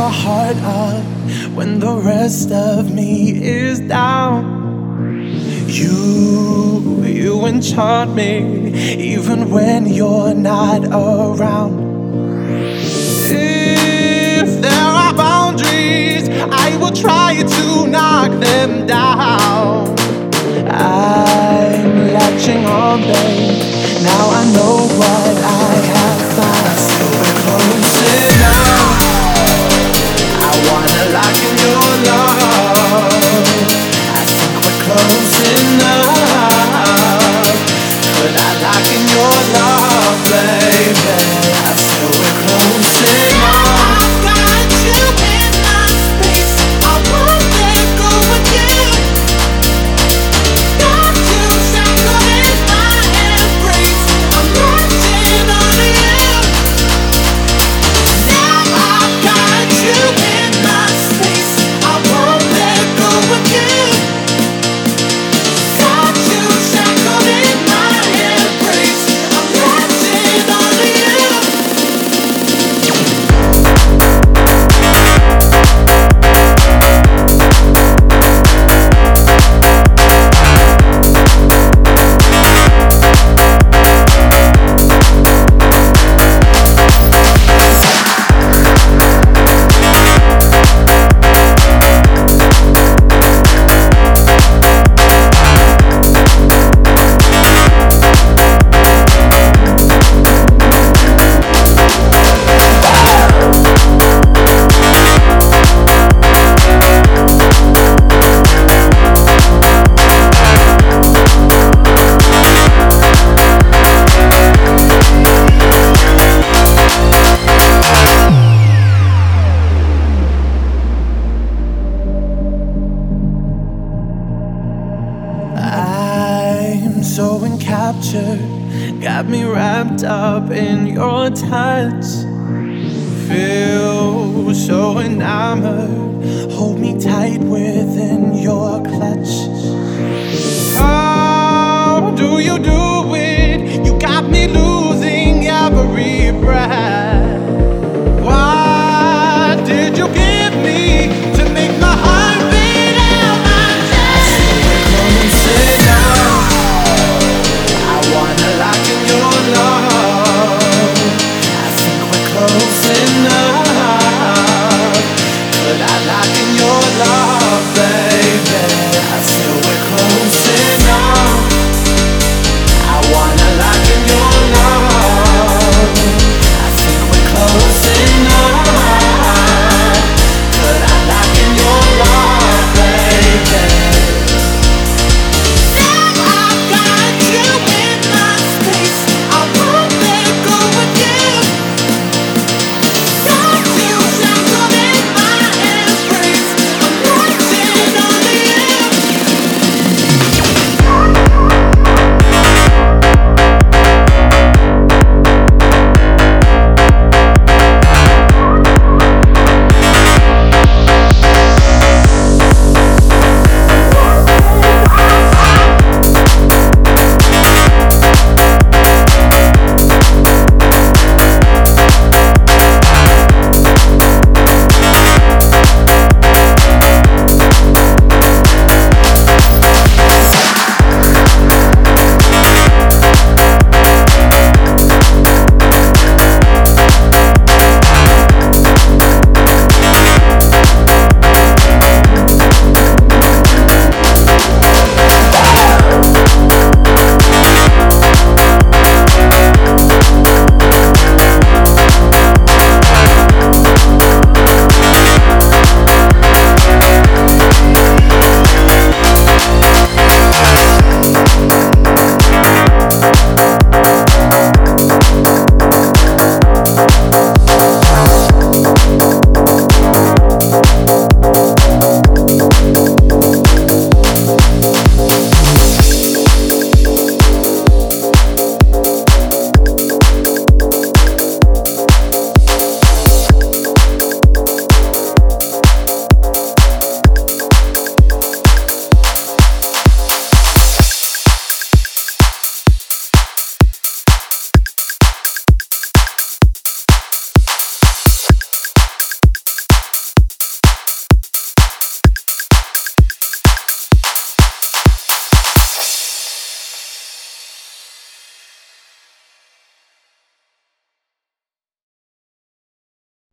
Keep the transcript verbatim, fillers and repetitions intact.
my heart up when the rest of me is down. You, you enchant me even when you're not around. If there are boundaries, I will try to knock them down. I'm latching on, babe. Now I know what I have found. Still we're closing now. I wanna lock in your love. I think we're close enough. Could I lock in your love, baby? I feel we're close enough. I got you in my space. I won't let go again. Got you shackled in my embrace. I'm rushing on you. Now I got you in my space. I won't let go again. Got you shackled in my embrace. I'm rushing on you. I'm so encaptured, got me wrapped up in your touch. Feel so enamored, hold me tight within your clutch. How do you do it? You got me loose.